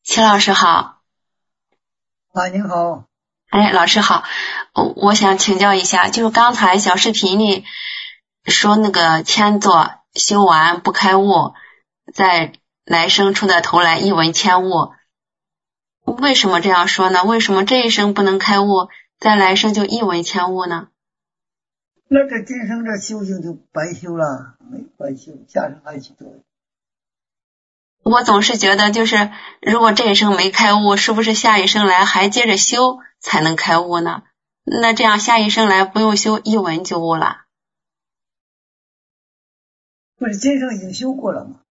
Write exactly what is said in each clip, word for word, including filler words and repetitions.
齐老师好。 啊，您好。 哎，老师好，我我想请教一下，就是刚才小视频里说那个千座修完不开悟，在来生出的头来一闻千悟，为什么这样说呢？为什么这一生不能开悟，在来生就一闻千悟呢？ 那这今生这修行就白修了，没白修，下生还去做。 我总是觉得，就是如果这一生没开悟，是不是下一生来还接着修才能开悟呢？那这样下一生来不用修，一闻就悟了。 不是今生已经修过了吗？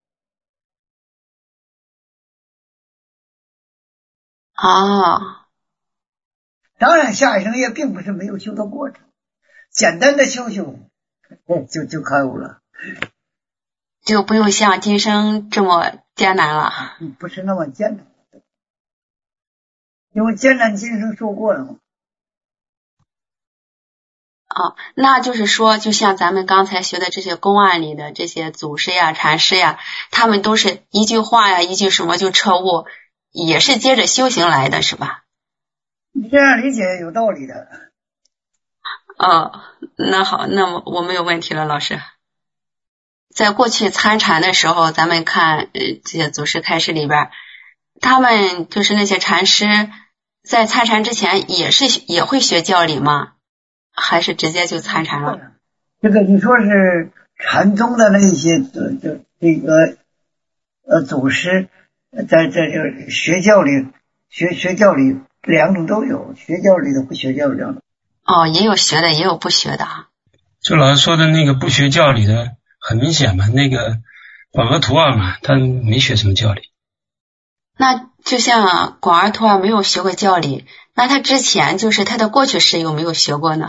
哦， 当然下一生也并不是没有修的过程，简单的修修就就开悟了， 就不用像今生这么艰难了。 不是那么艰难，因为艰难今生受过了嘛。 哦，那就是说，就像咱们刚才学的这些公案里的这些祖师呀、禅师呀，他们都是一句话呀、一句什么就彻悟，也是接着修行来的，是吧？ 你这样理解有道理的。 哦，那好，那么我没有问题了，老师。在过去参禅的时候，咱们看呃这些祖师开示里边，他们就是那些禅师在参禅之前也是也会学教理吗？还是直接就参禅了？ 这个你说是禅宗的那些这这这个呃祖师在这这学教理学学教理两种都有，学教理的不学教理的。 哦，也有学的也有不学的啊。 就老师说的那个不学教理的很明显嘛，那个广阿图尔嘛，他没学什么教理。 那就像广阿图尔没有学过教理，那他之前就是他的过去世有没有学过呢？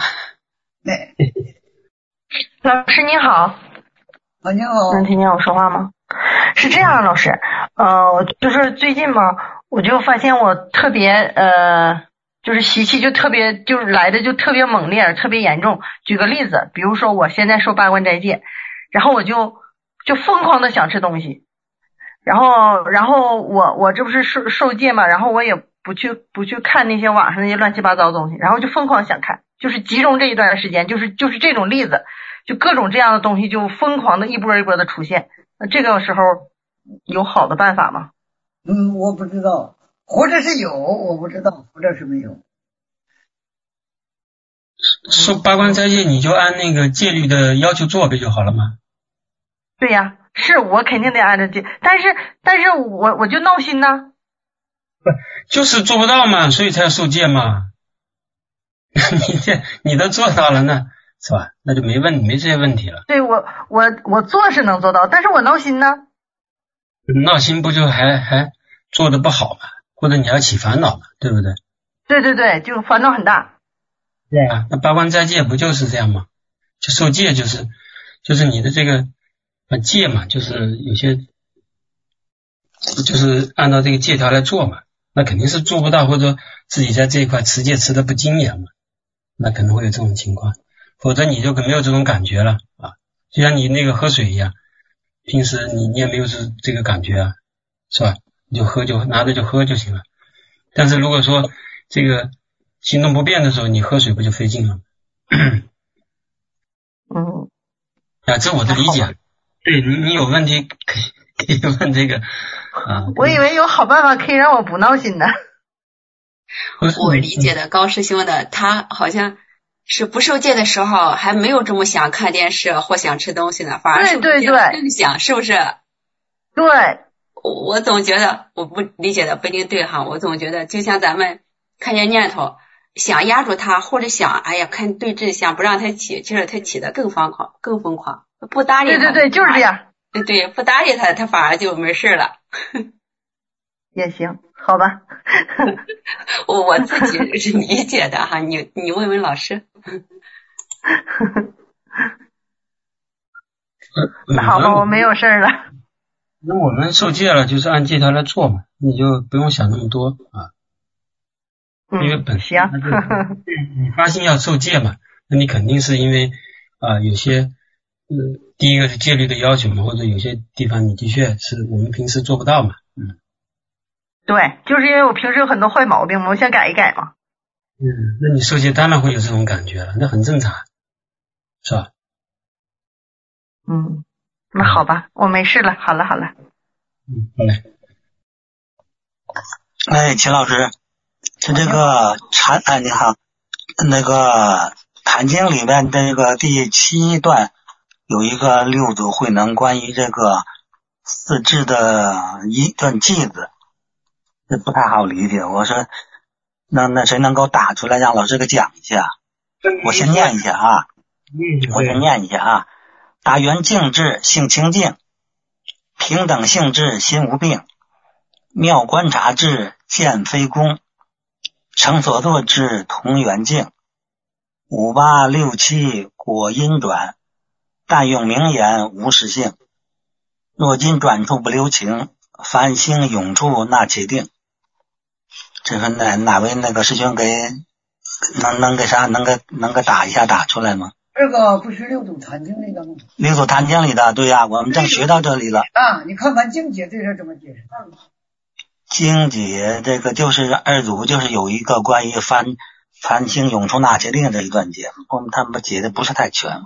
老师你好。 啊，你好。 能听见我说话吗？是这样，老师，呃，就是最近嘛，我就发现我特别呃，就是习气就特别，就是来的就特别猛烈，特别严重。举个例子，比如说我现在受八关斋戒，然后我就就疯狂的想吃东西，然后然后我我这不是受受戒嘛，然后我也不去不去看那些网上那些乱七八糟的东西，然后就疯狂想看，就是集中这一段时间，就是就是这种例子，就各种这样的东西就疯狂的一波一波的出现。那这个时候有好的办法吗？ 嗯，我不知道，或者是有，我不知道，或者是没有。 受八关斋戒，你就按那个戒律的要求做不就好了吗？ 对呀，是我肯定得按照戒，但是但是我我就闹心呢。 不，就是做不到嘛，所以才要受戒嘛。你这你都做到了呢，是吧？那就没问没这些问题了。 对，我我我做是能做到，但是我闹心呢。 闹心不就还还做的不好嘛，或者你要起烦恼嘛，对不对？ 对对对，就烦恼很大。 对啊，那八关斋戒不就是这样吗？就受戒就是就是你的这个呃戒嘛，就是有些就是按照这个戒条来做嘛，那肯定是做不到，或者说自己在这一块持戒持的不精严嘛，那可能会有这种情况，否则你就没有这种感觉了啊，就像你那个喝水一样，平时你你也没有这这个感觉啊，是吧？你就喝就拿着就喝就行了。但是如果说这个行动不便的时候，你喝水不就费劲了？ 嗯， 啊，这我的理解。对，你你有问题可以可以问这个啊。 我以为有好办法可以让我不闹心呢。 我理解的高师兄的，他好像是不受戒的时候还没有这么想看电视或想吃东西呢，反而是对对对更想，是不是？ 对， 我我总觉得我不理解的不一定对哈，我总觉得就像咱们看见念头想压住它，或者想哎呀看对峙想不让它起，其实它起的更疯狂更疯狂，不搭理它。 对对对，就是这样。 对对，不搭理它，它反而就没事了。 也行，好吧。 我我自己是理解的哈，你你问问老师。 那好吧，我没有事了。 那我们受戒了，就是按戒条来做嘛，你就不用想那么多啊。 嗯， 因为本行。 你发心要受戒嘛，那你肯定是因为啊、呃、有些呃第一个是戒律的要求嘛，或者有些地方你的确是我们平时做不到嘛，嗯。 对，就是因为我平时有很多坏毛病嘛，我想改一改嘛。 嗯，那你受戒当然会有这种感觉了，那很正常，是吧？ 嗯，那好吧，我没事了，好了好了。 嗯，好嘞。 哎，秦老师，是这个禅，哎，你好，那个《坛经》里面这个第七段有一个六祖慧能关于这个四智的一段偈子，这不太好理解。我说，那那谁能够打出来，让老师给讲一下？我先念一下啊，我先念一下啊。大圆净智，性清净；平等性质，心无病；妙观察智，见非功；成所作智，同圆净；五八六七果因转；但用名言，无实性；若今转处不留情，凡心永处那且定。这个哪哪位那个师兄给能能给啥能给能给打一下打出来吗？ 这个不是六祖坛经那个吗？ 六祖坛经里的，对呀、啊，我们正学到这里了啊。你看看经解这事怎么解释？ 经解这个就是二祖就是有一个关于凡凡心永处那且定这一段解，我们他们解的不是太全。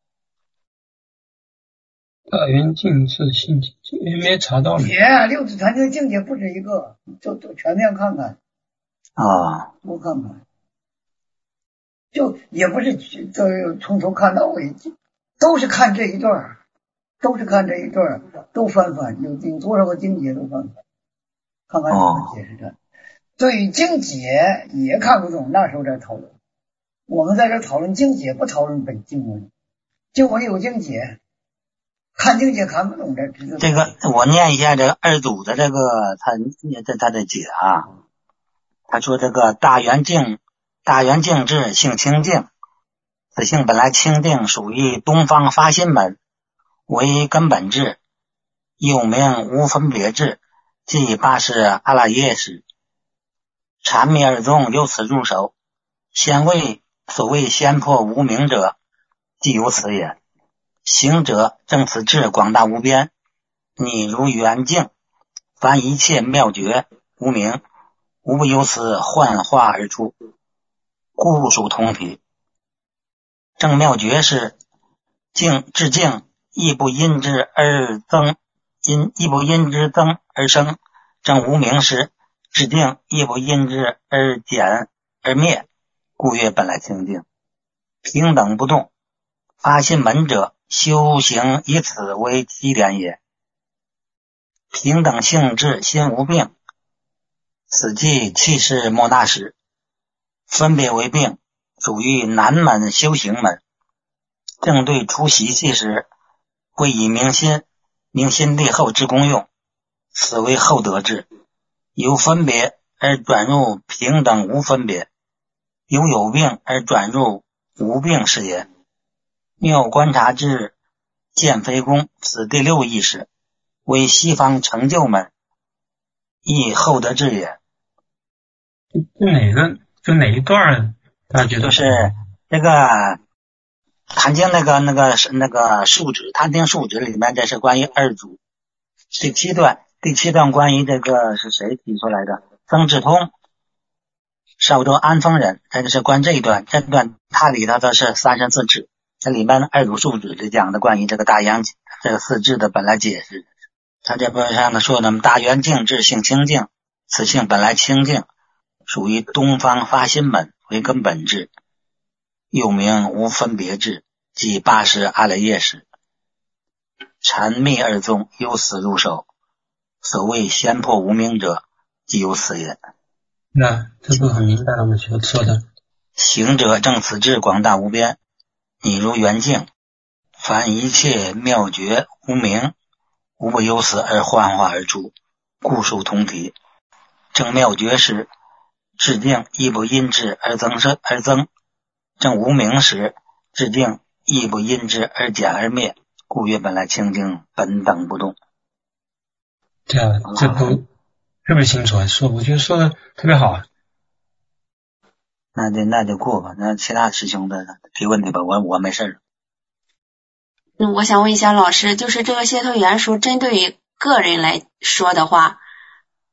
大圆净智性清净，也没查到呢。 解六祖坛经经解不止一个，就就全面看看啊， 多看看。就也不是就从头看到尾，都是看这一段，都是看这一段，都翻翻，有有多少个经解都翻翻，看看怎么解释的。哦、对于经解也看不懂，那时候在讨论。我们在这讨论经解，不讨论本经文。经文有经解，看经解看不懂的。 这个我念一下这个二祖的这个他这他的解啊，他说这个大圆净。大圆净智，性清净，此性本来清净，属于东方发心门，为根本智，又名无分别智，即八识阿赖耶识。禅密二宗由此入手，先谓所谓先破无明者，即由此也。行者正此智广大无边，你如圆净，凡一切妙觉无明，无不由此幻化而出。故属同体。正妙觉是静至静，亦不因之而增，因亦不因之增而生；正无明时至静，亦不因之而减而灭，故曰本来清净，平等不动。发心门者，修行以此为基点也。平等性质，心无病，此即气势莫那时。分别为病，属于南门修行门。正对出习气时，会以明心，明心立后之功用，此为后得智。由分别而转入平等无分别，由有病而转入无病是也。妙观察智，见非功，此第六意识，为西方成就门，亦后得智也。 这哪个？就哪一段大家觉得就是这个坛经那个那个那个述旨，坛经述旨里面这是关于二祖。第七段第七段关于这个是谁提出来的？曾志通，邵州安丰人，这个是关这一段。这段它里头的是三十四智，这里面二祖述旨就讲的关于这个大圆这个四智的本来解释。他这不是上头说的大圆净智，性清净，此性本来清净，属于东方发心门，为根本智，又名无分别智，即八识阿赖耶识。禅密二宗由此入手，所谓先破无明者，即由此也。 那这不很明白了吗？说的行者正此智广大无边，你如圆净，凡一切妙觉无明，无不由此而幻化而出，故属同体。正妙觉时至静，亦不因之而增生而增；正无明时，至静，亦不因之而减而灭，故曰本来清净，本等不动。 对啊，这不特别清楚啊，说我觉得说的特别好啊。 那就那就过吧，那其他师兄的提问题吧，我我没事。 嗯，我想问一下老师，就是这个解脱元素针对于个人来说的话，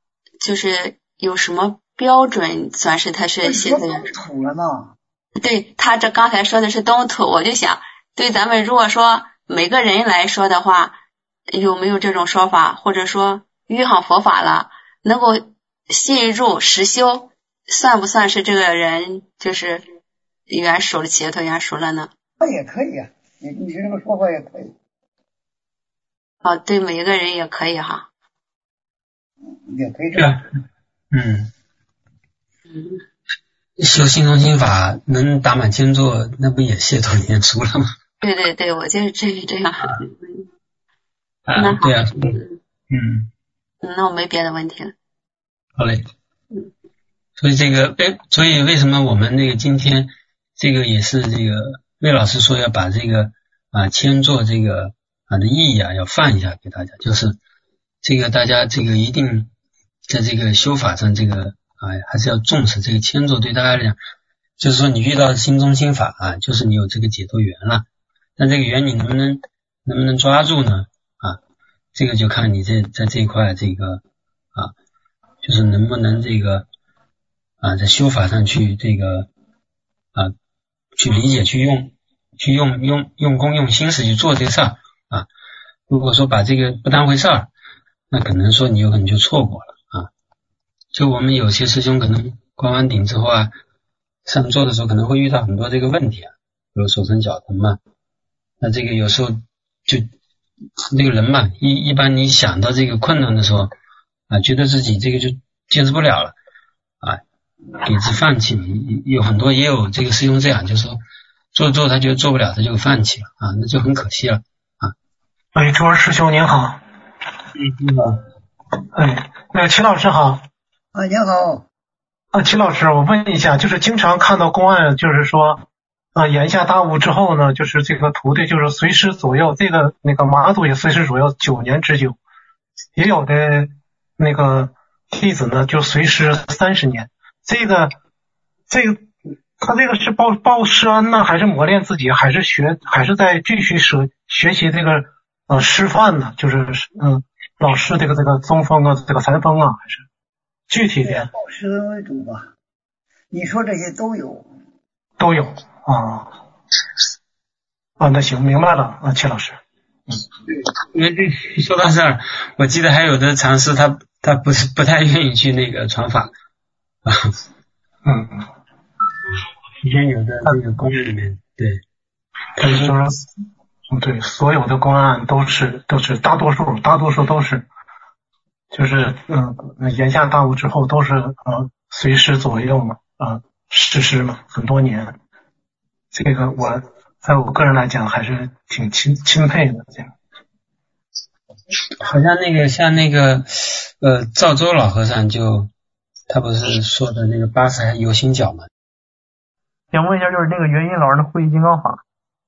就是有什么标准算是他是写的动土了吗？ 对，他这刚才说的是动土，我就想对咱们如果说每个人来说的话，有没有这种说法，或者说遇上佛法了能够信入实修，算不算是这个人就是圆熟了，企业头圆熟了呢？ 那也可以啊，你你这个说法也可以。 哦，对每一个人也可以哈。 也可以这样。 嗯嗯， 修心中心法能打满千座，那不也解脱圆熟了吗？ 对对对，我就是这这样。 啊， 那好， 对啊，嗯， 那我没别的问题了。 好嘞。所以这个，哎，所以为什么我们那个今天这个也是这个魏老师说要把这个啊千座这个啊的意义啊要放一下给大家，就是这个大家这个一定在这个修法上这个啊还是要重视这个千座，对大家来讲，就是说你遇到心中心法啊，就是你有这个解脱缘了，但这个缘你能不能能不能抓住呢？啊，这个就看你这在这一块这个啊，就是能不能这个啊在修法上去这个啊去理解去用去用用用功用心思去做这个事儿啊。如果说把这个不当回事儿，那可能说你有可能就错过了啊。就我们有些师兄可能关完顶之后啊，上座的时候可能会遇到很多这个问题啊，比如手疼脚疼嘛，那这个有时候就那个人嘛，一一般你想到这个困难的时候啊，觉得自己这个就坚持不了了啊，给之放弃了。有很多也有这个师兄这样，就是说做做他觉得做不了，他就放弃了啊，那就很可惜了啊。 喂，朱儿师兄您好。 嗯，你好。 哎，那个齐老师好。 啊，你好。 啊，齐老师，我问一下，就是经常看到公案，就是说啊，言下大悟之后呢，就是这个徒弟就是随师左右，这个那个马祖也随师左右九年之久，也有的那个弟子呢就随师三十年。这个这个他这个是报报师恩呢，还是磨练自己，还是学，还是在继续学学习这个呃师范呢？就是嗯、呃，老师这个这个宗风啊，这个禅风啊，还是具体点？ 报师恩为主吧。你说这些都有。 都有啊。啊，那行，明白了啊，齐老师。 嗯，因为这说到这儿，我记得还有的禅师他他不是不太愿意去那个传法啊。 嗯嗯。 以前有的那个公案里面，对， 他就说，嗯，对，所有的公案都是都是大多数大多数都是，就是嗯，言下大悟之后都是呃随师左右嘛，啊、呃，师师嘛，很多年。这个我在我个人来讲还是挺钦钦佩的，这样。 好像那个像那个呃赵州老和尚就他不是说的那个八十还有心脚嘛？ 想问一下，就是那个元音老人的慧金刚法，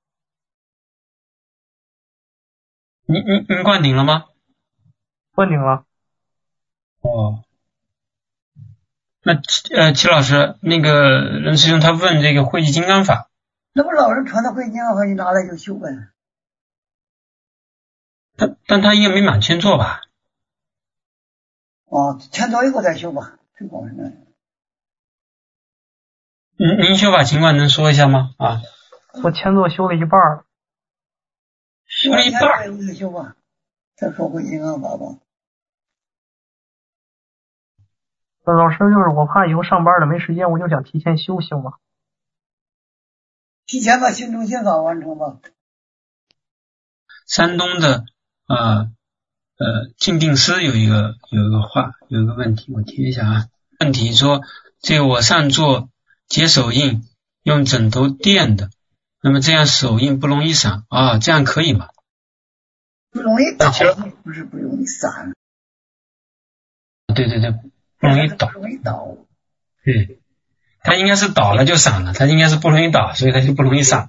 你你你灌顶了吗？ 灌顶了。 哦，那呃齐老师，那个任师兄他问这个慧济金刚法， 那不老人传的慧金刚法，你拿来就修呗。 他但他应该没满千座吧？ 哦，千座以后再修吧，这光是那。 您您修法情况能说一下吗？啊， 我千座修了一半了。 修了一半。 再修吧，再说慧金刚法吧。 老师，就是我怕以后上班了没时间，我就想提前修行嘛。 提前把心中心法完成吧。 山东的呃呃静定师有一个有一个话有一个问题，我贴一下啊。问题说这个我上座接手印用枕头垫的，那么这样手印不容易散啊，这样可以吗？ 不容易倒，不是不容易散。 对对对，不容易倒。 不容易倒。 对，它应该是倒了就散了，它应该是不容易倒，所以它就不容易散。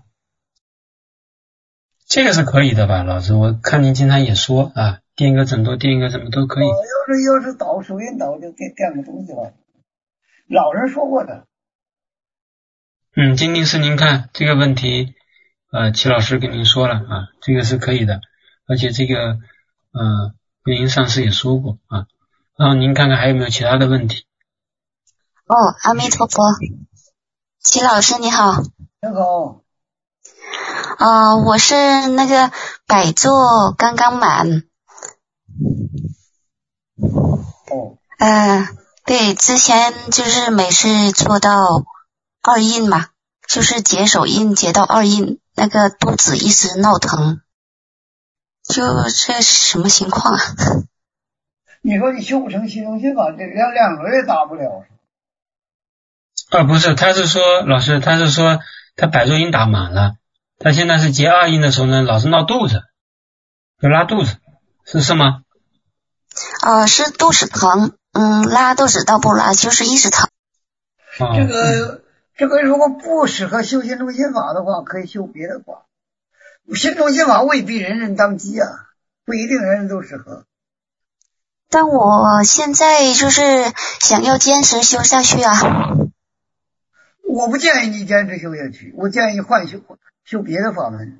这个是可以的吧，老师？我看您经常也说啊，垫一个枕头，垫一个什么都可以。 哦、要是要是倒手印倒就垫垫个东西了，老人说过的。 嗯，金定师，您看这个问题，呃，齐老师跟您说了啊，这个是可以的，而且这个呃，元音上师也说过啊， 然后您看看还有没有其他的问题。 哦，阿弥陀佛，齐老师你好。 你好。 啊、呃，我是那个百座刚刚满。 哦。 呃，对，之前就是每次做到二印嘛，就是结手印结到二印，那个肚子一直闹疼，就这是什么情况啊？ 你说你修不成心中心法，这两两轮也打不了。 啊，不是，他是说老师，他是说他百座印打满了，他现在是结二印的时候呢，老是闹肚子，就拉肚子，是是吗？ 呃，是肚子疼，嗯，拉肚子倒不拉，就是一直疼。 哦、 这个这个如果不适合修心中心法的话，可以修别的法。心中心法未必人人当机啊，不一定人人都适合。 但我现在就是想要坚持修下去啊。 我不建议你坚持修下去，我建议换修修别的法门。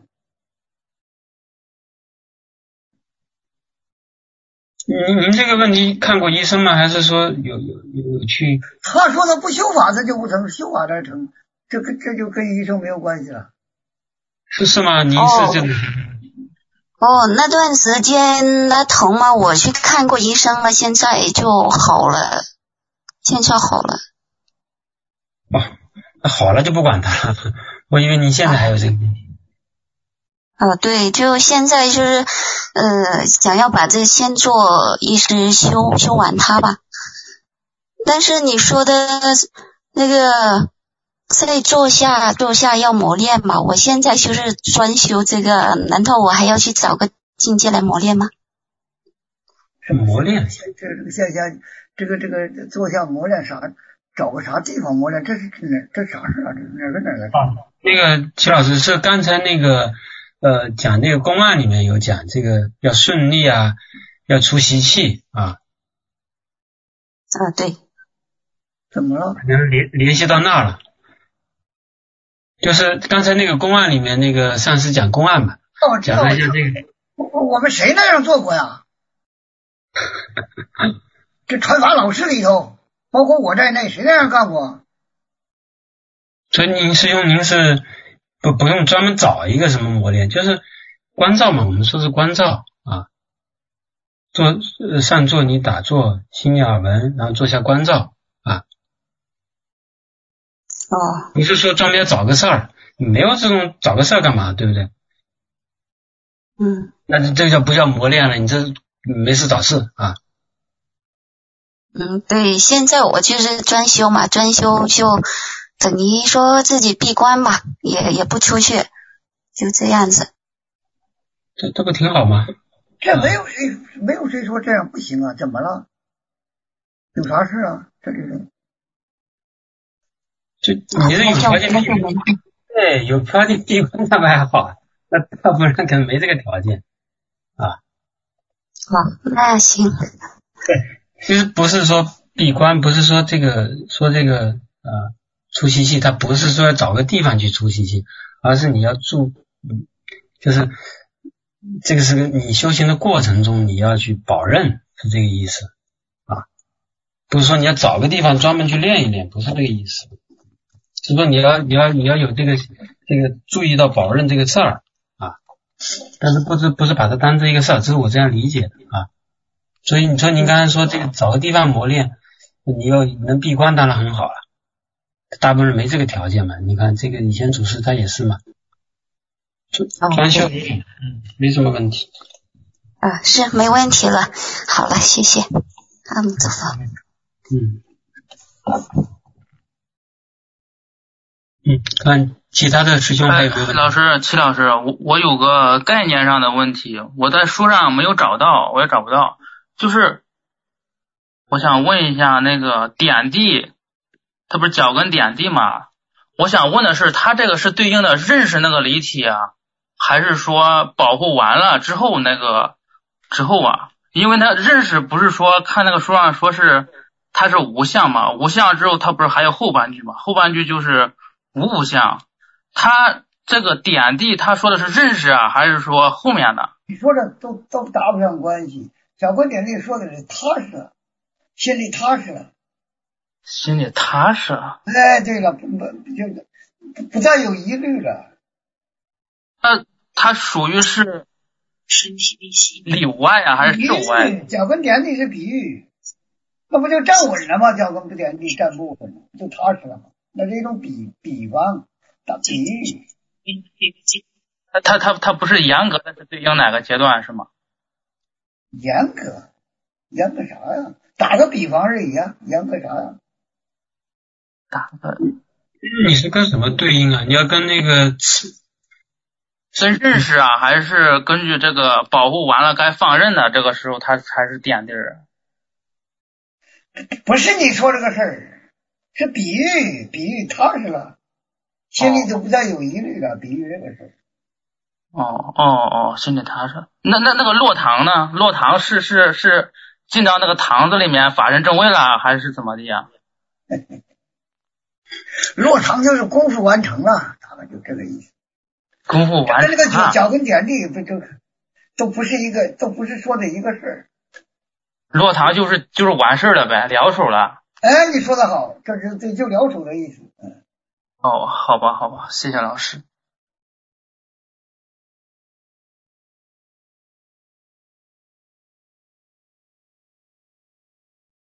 您您这个问题看过医生吗？还是说有有有去？ 他说他不修法他就不成，修法才成，这跟这就跟医生没有关系了。 是是吗？您是这个？ 哦，那段时间那疼嘛，我去看过医生了，现在就好了，现在好了。 哦，那好了就不管它了，我以为您现在还有这个问题。 呃，对，就现在就是呃，想要把这先做一直修修完它吧。但是你说的那个在坐下坐下要磨练嘛，我现在就是专修这个，难道我还要去找个境界来磨练吗？ 磨练这这个现象，这个这个坐下磨练啥？找个啥地方磨练？这是哪？这啥事啊？这哪个哪个？ 啊，那个齐老师是刚才那个。呃，讲那个公案里面有讲这个要顺利啊，要出习气啊。 啊，对。 怎么了？ 可能联联系到那了。就是刚才那个公案里面那个上师讲公案嘛， 哦， 讲了一下这个。 我我们谁那样做过呀？这传法老师里头，包括我在内，谁那样干过？ 所以您师兄，您是。不不用专门找一个什么磨练，就是观照嘛，我们说是观照啊，做呃上座你打坐，心念耳闻，然后做下观照啊。 哦。 你是说专门要找个事儿，你没有这种找个事儿干嘛，对不对？ 嗯。 那这叫不叫磨练了？你这没事找事啊。 嗯，对，现在我就是专修嘛，专修就。等于说自己闭关嘛，也也不出去，就这样子。 这这不挺好吗？ 这没有谁、啊、没有谁说这样不行啊？怎么了？有啥事啊？这里头。 就你这有条件闭关，对，有条件闭关那不还好？那大部分人可能没这个条件啊。 好，那行。 对，其实不是说闭关，不是说这个说这个啊。出习气，它不是说要找个地方去出习气，而是你要住，嗯，就是这个是个你修行的过程中你要去保任，是这个意思啊，不是说你要找个地方专门去练一练，不是这个意思，是说你要你要你要有这个这个注意到保任这个事儿啊，但是不是不是把它当成一个事儿，这是我这样理解的啊，所以你说您刚才说这个找个地方磨练，你要能闭关当然很好了。大部分人没这个条件嘛，你看这个以前祖师他也是嘛，专修，嗯，没什么问题。 啊，是没问题了。好了，谢谢。阿弥陀佛。 嗯。嗯，看其他的师兄还有没有问题？ 老师，齐老师，我我有个概念上的问题，我在书上没有找到，我也找不到，就是我想问一下那个点地。它不是脚跟点地吗？我想问的是，它这个是对应的认识那个离体啊，还是说保护完了之后那个之后啊？因为它认识不是说看那个书上说是它是无相嘛，无相之后它不是还有后半句嘛？后半句就是无无相。它这个点地，他说的是认识啊，还是说后面的？ 你说的都都搭不上关系。脚跟点地说的是踏实。 心里踏实了， 心里踏实了。 哎，对了，不不就不不再有疑虑了。 那它属于是里无外啊，还是事无外？ 脚跟点地是比喻，那不就站稳了吗？脚跟不点地站不稳，就踏实了吗？那是一种比比方，打比喻。 它它它不是严格的是对应哪个阶段是吗？ 严格，严格啥呀？打个比方而已啊，严格啥呀？ 打个， 你是跟什么对应啊？你要跟那个词， 跟认识啊，还是根据这个保护完了该放任的这个时候，它才是点地儿？ 不是你说这个事儿，是比喻，比喻踏实了，心里就不再有疑虑了。比喻这个事儿。 哦哦哦，心里踏实。那那那个落堂呢？落堂是是是进到那个堂子里面法人正位了，还是怎么的呀？ 落堂就是功夫完成了，他们就这个意思。 功夫完成了。 跟那个脚脚跟点地不就都不是一个，都不是说的一个事儿。 落堂就是就是完事了呗，了手了。 哎，你说的好，这是这就了手的意思。嗯。 哦，好吧好吧，谢谢老师。